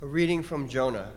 A reading from Jonah.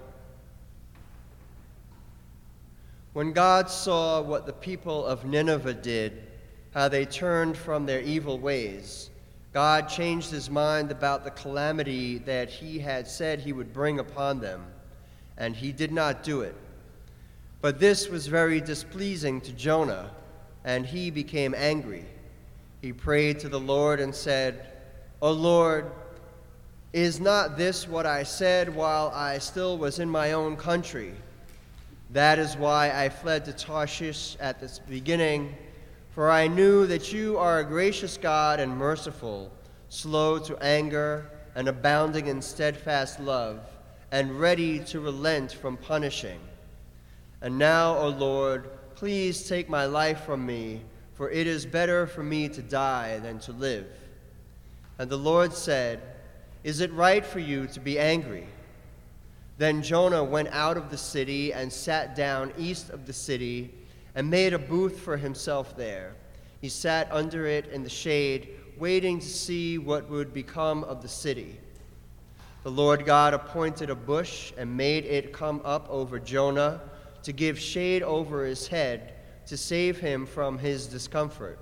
When God saw what the people of Nineveh did, how they turned from their evil ways, God changed his mind about the calamity that he had said he would bring upon them, and he did not do it. But this was very displeasing to Jonah, and he became angry. He prayed to the Lord and said, "O Lord, is not this what I said while I still was in my own country? That is why I fled to Tarshish at this beginning, for I knew that you are a gracious God and merciful, slow to anger and abounding in steadfast love, and ready to relent from punishing. And now, O Lord, please take my life from me, for it is better for me to die than to live." And the Lord said, "Is it right for you to be angry?" Then Jonah went out of the city and sat down east of the city and made a booth for himself there. He sat under it in the shade, waiting to see what would become of the city. The Lord God appointed a bush and made it come up over Jonah to give shade over his head, to save him from his discomfort.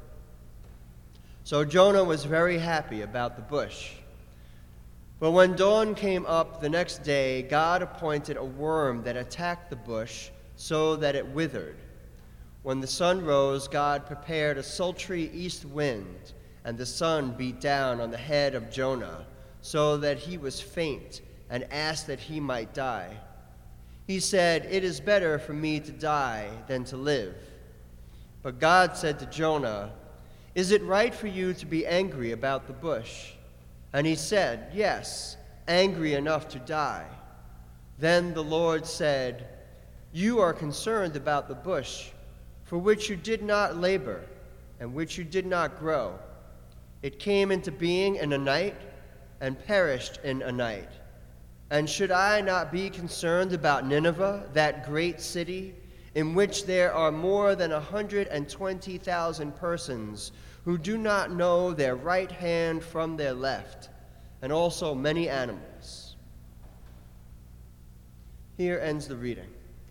So Jonah was very happy about the bush. But when dawn came up the next day, God appointed a worm that attacked the bush so that it withered. When the sun rose, God prepared a sultry east wind, and the sun beat down on the head of Jonah, so that he was faint and asked that he might die. He said, "It is better for me to die than to live." But God said to Jonah, "Is it right for you to be angry about the bush?" And he said, "Yes, angry enough to die." Then the Lord said, "You are concerned about the bush, for which you did not labor, and which you did not grow. It came into being in a night, and perished in a night. And should I not be concerned about Nineveh, that great city, in which there are more than 120,000 persons who do not know their right hand from their left, and also many animals?" Here ends the reading.